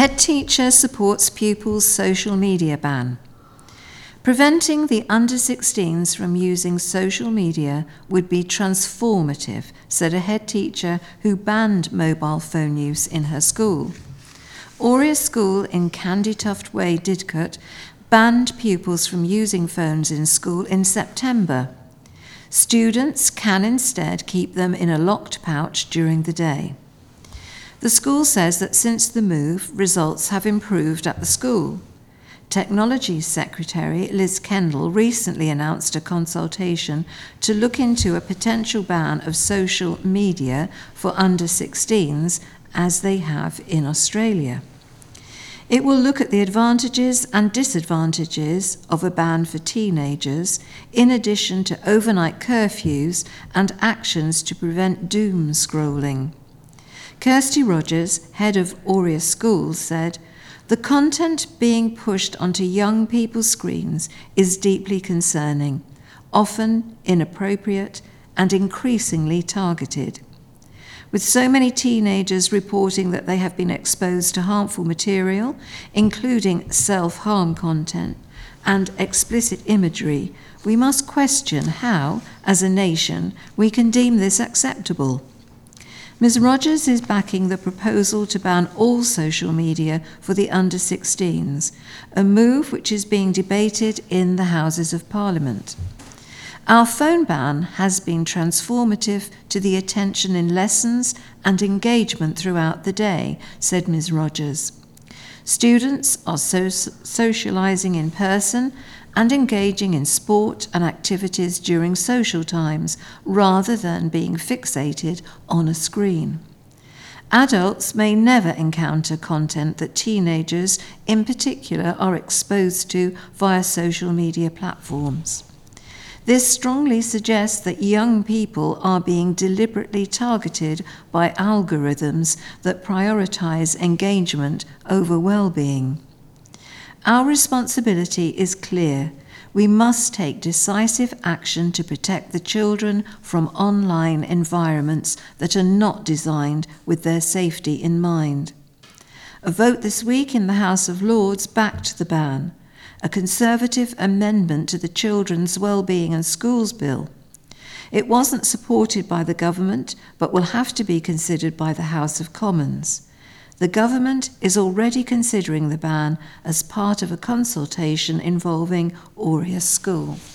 Head teacher supports pupils' social media ban. Preventing the under-16s from using social media would be transformative, said a head teacher who banned mobile phone use in her school. Aurea School in Candytuft Way, Didcot, banned pupils from using phones in school in September. Students can instead keep them in a locked pouch during the day. The school says that since the move, results have improved at the school. Technology Secretary Liz Kendall recently announced a consultation to look into a potential ban of social media for under-16s, as they have in Australia. It will look at the advantages and disadvantages of a ban for teenagers, in addition to overnight curfews and actions to prevent doom scrolling. Kirsty Rogers, head of Aurea Schools, said, "The content being pushed onto young people's screens is deeply concerning, often inappropriate and increasingly targeted. With so many teenagers reporting that they have been exposed to harmful material, including self-harm content and explicit imagery, we must question how, as a nation, we can deem this acceptable." Ms. Rogers is backing the proposal to ban all social media for the under-16s, a move which is being debated in the Houses of Parliament. "Our phone ban has been transformative to the attention in lessons and engagement throughout the day," said Ms. Rogers. "Students are socialising in person and engaging in sport and activities during social times, rather than being fixated on a screen. Adults may never encounter content that teenagers in particular are exposed to via social media platforms. This strongly suggests that young people are being deliberately targeted by algorithms that prioritise engagement over well-being. Our responsibility is clear. We must take decisive action to protect the children from online environments that are not designed with their safety in mind." A vote this week in the House of Lords backed the ban, a Conservative amendment to the Children's Wellbeing and Schools Bill. It wasn't supported by the government, but will have to be considered by the House of Commons. The government is already considering the ban as part of a consultation involving Aurea School.